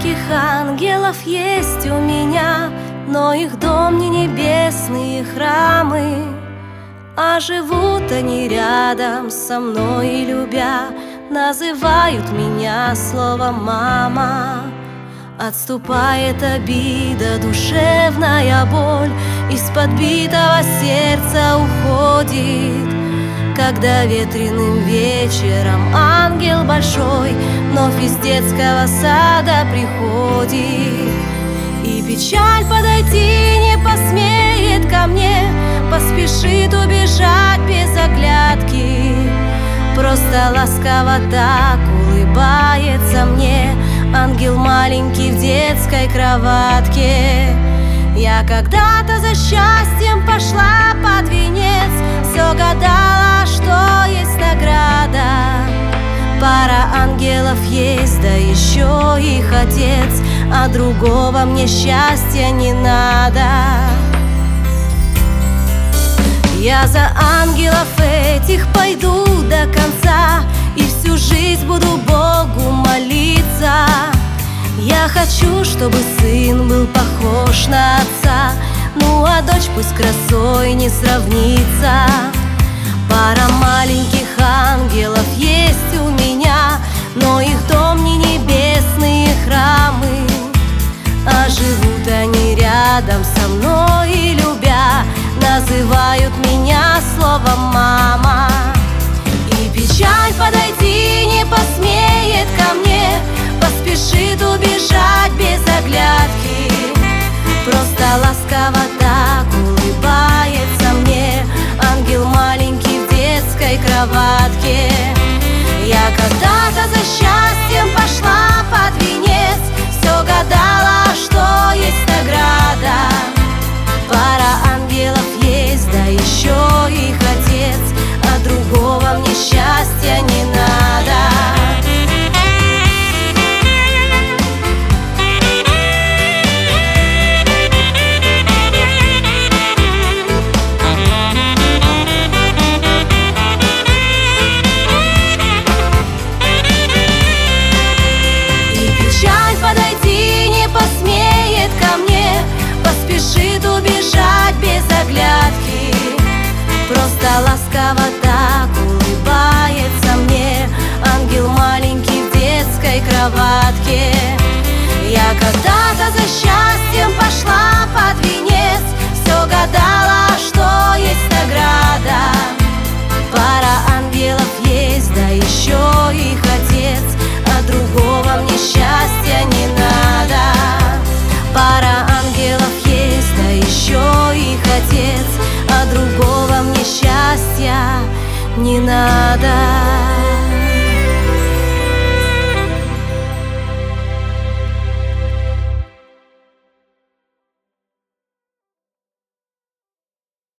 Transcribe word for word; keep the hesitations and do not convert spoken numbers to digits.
маленьких ангелов есть у меня, но их дом не небесные храмы, а живут они рядом со мной и, любя, называют меня словом «мама». Отступает обида, душевная боль из-под битого сердца уходит, когда ветреным вечером ангел большой вновь из детского сада приходит. И печаль подойти не посмеет ко мне, поспешит убежать без оглядки. Просто ласково так улыбается мне ангел маленький в детской кроватке. Я когда-то за счастьем пошла под венец, все гадала, что есть награда. Пара ангелов есть, да еще их отец, а другого мне счастья не надо. Я за ангелов этих пойду до конца и всю жизнь буду Богу молиться. Я хочу, чтобы сын был похож на отца, ну а дочь пусть красой не сравнится. Пара маленьких ангелов есть у меня, но их дом не небесные храмы, а живут они рядом со мной и, любя, называют меня словом «мама». И печаль подойти не посмеет ко мне, поспешит убежать без оглядки. Просто ласково так улыбается мне ангел маленький в детской кроватке. Я когда-то за счастьем пошла под венец, все гадала, что есть награда. Пара ангелов есть, да еще их отец, а другого мне счастья не надо. Подойти не посмеет ко мне, поспешит убежать без оглядки. Просто ласково так улыбается мне ангел маленький в детской кроватке. Я когда-то за счастьем пошла под венец, все гадала, что есть награда. Пара ангелов есть, да еще их отец, а другого мне счастья не надо. Пара ангелов есть, да еще их отец, а другого мне счастья не надо.